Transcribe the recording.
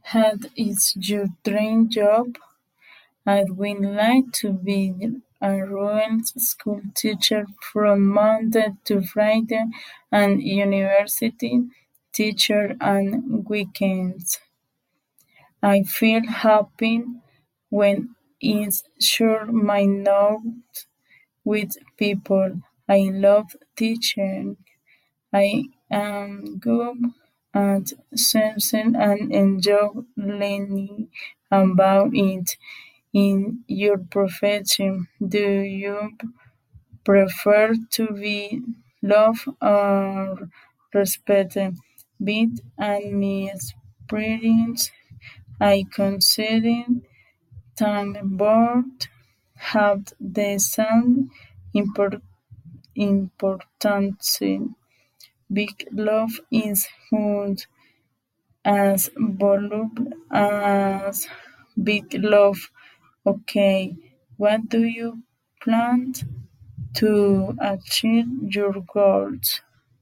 Had is your dream job? I'd would like to be a rural school teacher from Monday to Friday and university teacher on weekends. I feel happy when I share my knowledge with people. I love teaching. I am good at something and enjoy learning about it. In your profession, do you prefer to be loved or respected? Bit and my experience, I consider time both have the same importance. Big love is good as voluble as big love. Okay, what do you plan to achieve your goals?